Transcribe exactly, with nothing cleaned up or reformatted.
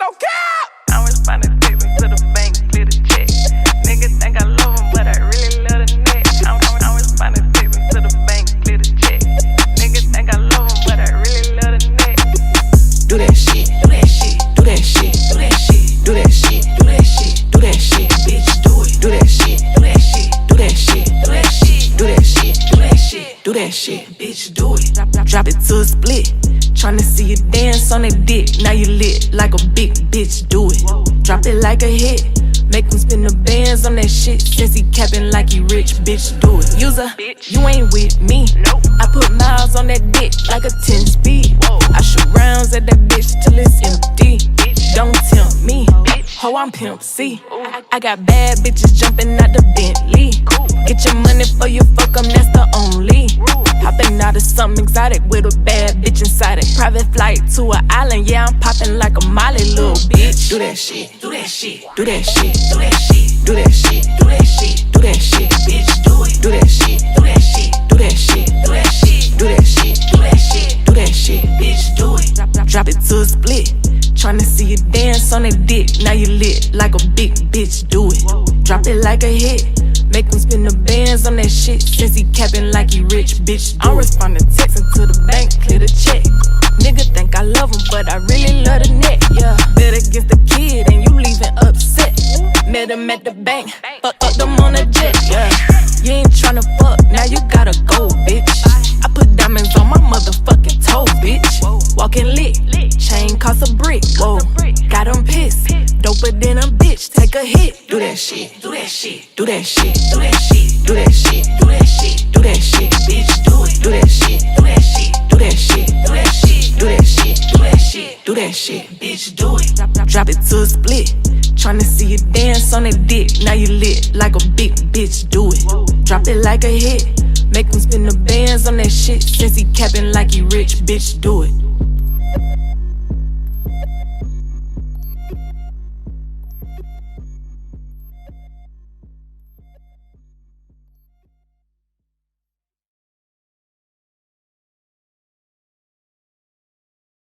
cap! I'm responding texting to the bank, clear the check. Niggas think I love him, but I really love the neck. I'm, I'm, I'm responding texting to the bank, clear the check. Niggas think I love him, but I really love the neck. Do that shit, do that shit, do that shit, do that shit, do that shit, do that shit, do that shit, bitch, do it. Do that shit, do that shit, do that shit, do that shit, do that shit, do that shit, do that shit, bitch, do it. Drop, drop, drop it to a split. Tryna see you dance on that dick. Now you lit like a big bitch, do it. Drop it like a hit. Make him spin the bands on that shit. Since he capping like he rich, bitch, do it. User, you ain't with me. I put miles on that dick like a ten speed. I shoot rounds at that bitch till it's empty. Don't tempt me, ho, I'm Pimp C. I, I got bad bitches jumping out the Bentley. Get your money for your fuck 'em, that's the only. Hopping out of something exotic with a bad bitch inside it. Private flight to an island, yeah, I'm popping like a Molly, little bitch. Do that shit, do that shit, do that shit, do that shit, do that shit, do that shit, do that shit, bitch, do it. Do that shit, do that shit, do that shit, do that shit, do that shit, do that shit, do that shit, bitch, do it. Drop, drop, drop it to a split. Tryna see you dance on that dick. Now you lit like a big bitch, do it. Drop it like a hit. Make him spin the bands on that shit. Since he capping like he rich, bitch, do I'm responding texting to the bank, clear the check. Nigga think I love him, but I really love the neck, yeah. Bet against the kid and you leaving upset. Met him at the bank, fuck up them on a jet, yeah. You ain't tryna fuck, now you gotta go, bitch. I put diamonds on my motherfucking toe, bitch. Walking lit, chain cost a brick, whoa. Got him pissed, doper than a bitch, take a hit. Do that shit, do that shit, do that shit, do that shit, do that shit, do that shit, do that shit, bitch, do it. Do that shit, do that shit, do that shit, do that shit, do that shit, do that shit, do that shit, bitch, do it. Drop, drop, drop it to a split. Tryna see you dance on that dick. Now you lit like a big bitch, do it. Drop it like a hit. Make him spin the bands on that shit. Since he capping like he rich, bitch, do it.